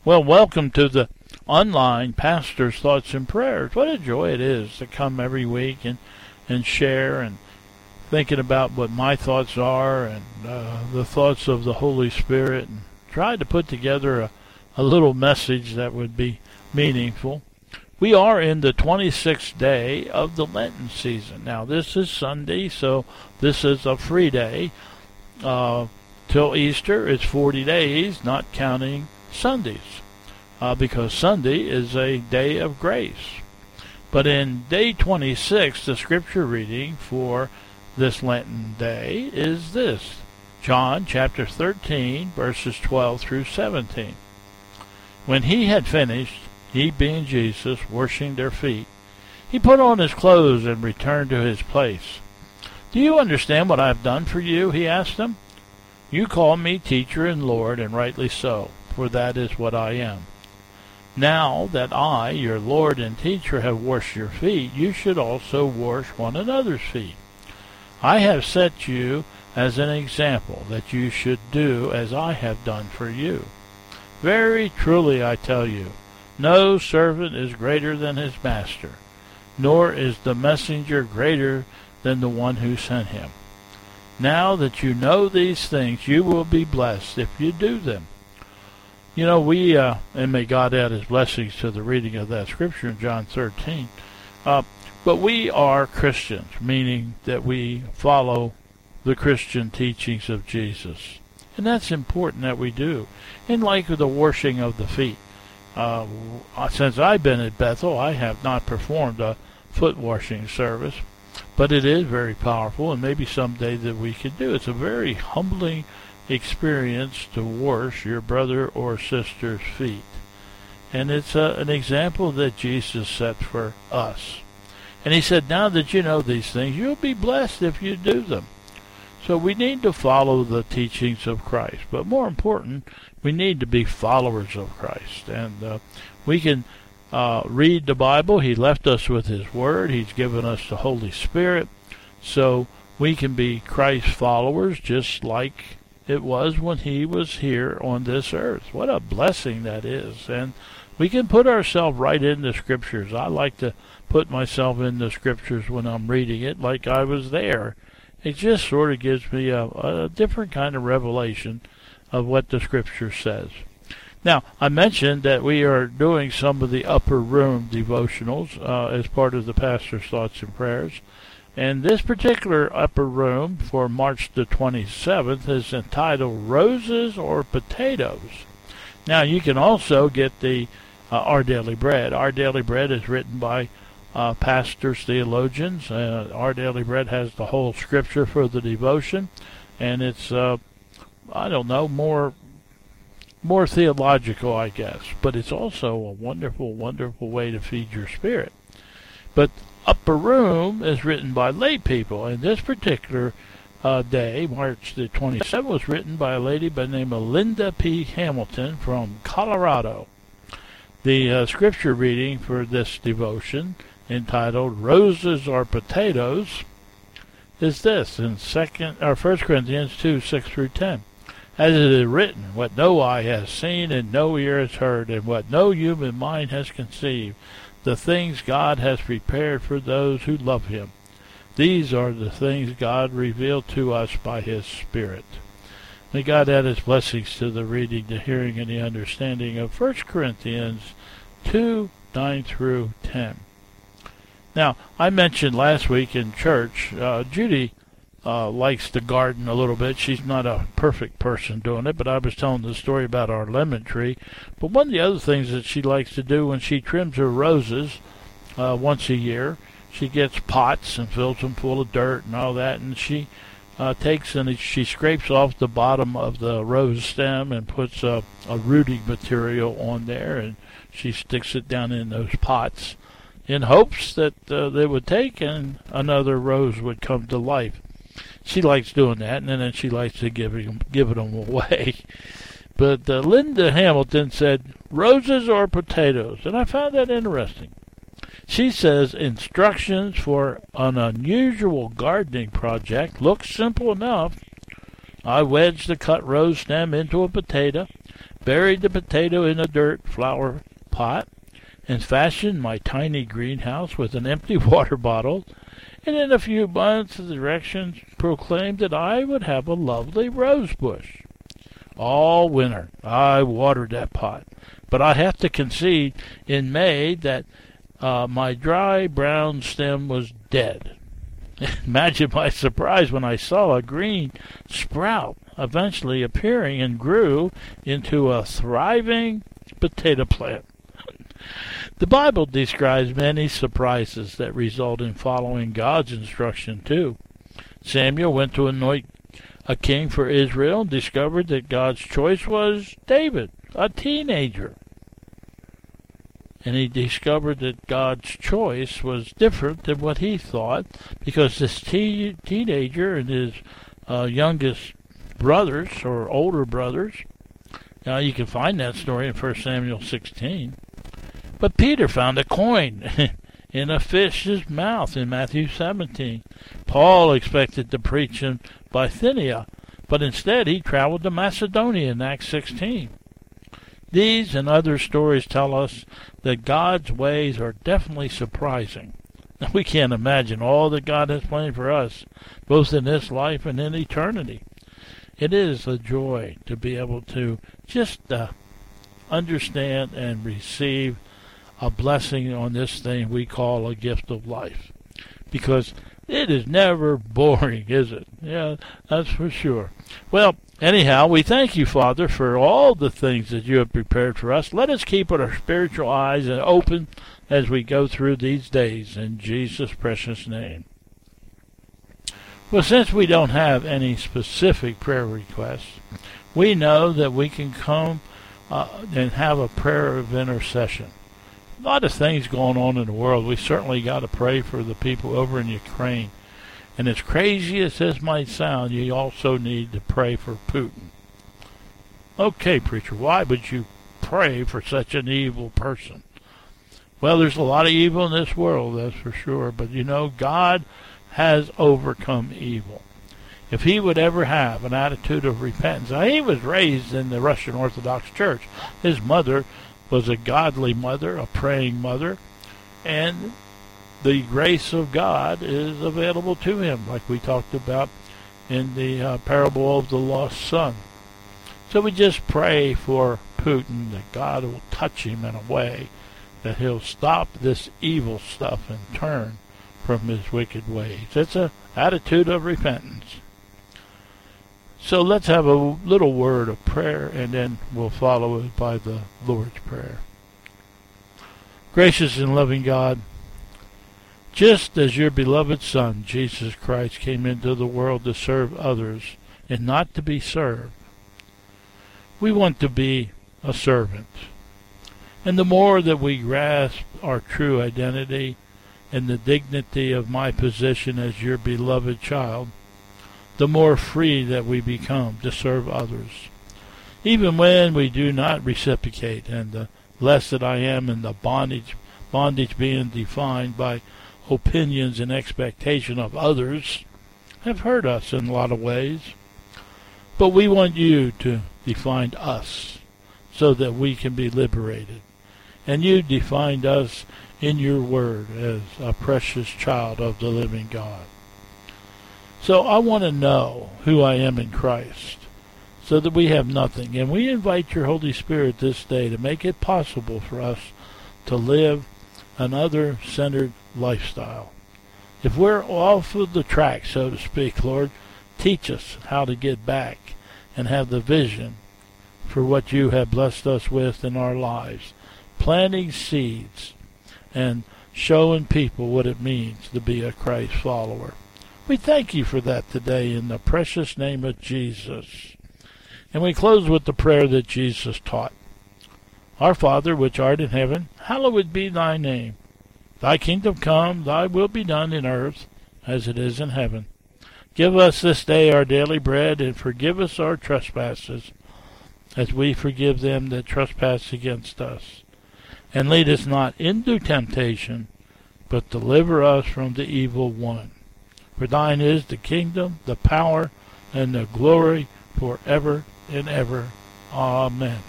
Well, welcome to the online Pastor's Thoughts and Prayers. What a joy it is to come every week and share and thinking about what my thoughts are and the thoughts of the Holy Spirit, and try to put together a little message that would be meaningful. We are in the 26th day of the Lenten season. Now, this is Sunday, so this is a free day. Till Easter, it's 40 days, not counting Sundays, because Sunday is a day of grace. But in day 26, the scripture reading for this Lenten day is this: John chapter 13, verses 12 through 17. When he had finished, he being Jesus, washing their feet, he put on his clothes and returned to his place. Do you understand what I have done for you? He asked them. You call me teacher and Lord, and rightly so, for that is what I am. Now that I, your Lord and teacher, have washed your feet, you should also wash one another's feet. I have set you as an example, that you should do as I have done for you. Very truly I tell you, no servant is greater than his master, nor is the messenger greater than the one who sent him. Now that you know these things, you will be blessed if you do them. You know, and may God add his blessings to the reading of that scripture in John 13, but we are Christians, meaning that we follow the Christian teachings of Jesus. And that's important that we do. And like the washing of the feet, since I've been at Bethel, I have not performed a foot washing service, but it is very powerful, and maybe someday that we could do. It's a very humbling experience to wash your brother or sister's feet. And it's an example that Jesus set for us. And he said, now that you know these things, you'll be blessed if you do them. So we need to follow the teachings of Christ. But more important, we need to be followers of Christ. And we can read the Bible. He left us with his word. He's given us the Holy Spirit. So we can be Christ followers just like it was when he was here on this earth. What a blessing that is. And we can put ourselves right in the scriptures. I like to put myself in the scriptures when I'm reading it like I was there. It just sort of gives me a different kind of revelation of what the scripture says. Now, I mentioned that we are doing some of the upper room devotionals as part of the Pastor's Thoughts and Prayers. And this particular upper room for March the 27th is entitled Roses or Potatoes. Now, you can also get the Our Daily Bread. Our Daily Bread is written by pastors, theologians. Our Daily Bread has the whole scripture for the devotion, and it's, more theological, I guess. But it's also a wonderful, wonderful way to feed your spirit. But Upper Room is written by lay people, and this particular day, March the 27th, was written by a lady by the name of Linda P. Hamilton from Colorado. The scripture reading for this devotion, entitled Roses or Potatoes, is this in 1 Corinthians 2, 6 through 10. As it is written, what no eye has seen and no ear has heard, and what no human mind has conceived, the things God has prepared for those who love him. These are the things God revealed to us by his Spirit. May God add his blessings to the reading, the hearing, and the understanding of 1 Corinthians 2, 9 through 10. Now, I mentioned last week in church, Judy likes to garden a little bit. She's not a perfect person doing it, but I was telling the story about our lemon tree. But one of the other things that she likes to do when she trims her roses once a year, she gets pots and fills them full of dirt and all that, and she takes and she scrapes off the bottom of the rose stem and puts a rooting material on there, and she sticks it down in those pots in hopes that they would take and another rose would come to life. She likes doing that, and then she likes to give them away. But Linda Hamilton said, roses or potatoes, and I found that interesting. She says, instructions for an unusual gardening project look simple enough. I wedged the cut rose stem into a potato, buried the potato in a dirt flower pot, and fashioned my tiny greenhouse with an empty water bottle, and in a few months the directions proclaimed that I would have a lovely rose bush. All winter I watered that pot, but I have to concede in May that my dry brown stem was dead. Imagine my surprise when I saw a green sprout eventually appearing and grew into a thriving potato plant. The Bible describes many surprises that result in following God's instruction too. Samuel went to anoint a king for Israel and discovered that God's choice was David, a teenager. And he discovered that God's choice was different than what he thought, because this teenager and his youngest brothers, or older brothers, now you can find that story in 1 Samuel 16. But Peter found a coin in a fish's mouth in Matthew 17. Paul expected to preach in Bithynia, but instead he traveled to Macedonia in Acts 16. These and other stories tell us that God's ways are definitely surprising. We can't imagine all that God has planned for us, both in this life and in eternity. It is a joy to be able to just understand and receive a blessing on this thing we call a gift of life. Because it is never boring, is it? Yeah, that's for sure. Well, anyhow, we thank you, Father, for all the things that you have prepared for us. Let us keep our spiritual eyes open as we go through these days, in Jesus' precious name. Well, since we don't have any specific prayer requests, we know that we can come and have a prayer of intercession. A lot of things going on in the world. We certainly got to pray for the people over in Ukraine. And as crazy as this might sound, you also need to pray for Putin. Okay, preacher, why would you pray for such an evil person? Well, there's a lot of evil in this world, that's for sure. But you know, God has overcome evil. If he would ever have an attitude of repentance. Now, he was raised in the Russian Orthodox Church. His mother was a godly mother, a praying mother, and the grace of God is available to him, like we talked about in the parable of the lost son. So we just pray for Putin that God will touch him in a way that he'll stop this evil stuff and turn from his wicked ways. It's an attitude of repentance. So let's have a little word of prayer, and then we'll follow it by the Lord's Prayer. Gracious and loving God, just as your beloved Son, Jesus Christ, came into the world to serve others and not to be served, we want to be a servant. And the more that we grasp our true identity and the dignity of my position as your beloved child, the more free that we become to serve others. Even when we do not reciprocate, and the less that I am in the bondage being defined by opinions and expectation of others, have hurt us in a lot of ways. But we want you to define us so that we can be liberated. And you defined us in your word as a precious child of the living God. So I want to know who I am in Christ, so that we have nothing. And we invite your Holy Spirit this day to make it possible for us to live an other-centered lifestyle. If we're off of the track, so to speak, Lord, teach us how to get back and have the vision for what you have blessed us with in our lives, planting seeds and showing people what it means to be a Christ follower. We thank you for that today in the precious name of Jesus. And we close with the prayer that Jesus taught. Our Father, which art in heaven, hallowed be thy name. Thy kingdom come, thy will be done in earth as it is in heaven. Give us this day our daily bread, and forgive us our trespasses, as we forgive them that trespass against us. And lead us not into temptation, but deliver us from the evil one. For thine is the kingdom, the power, and the glory forever and ever. Amen.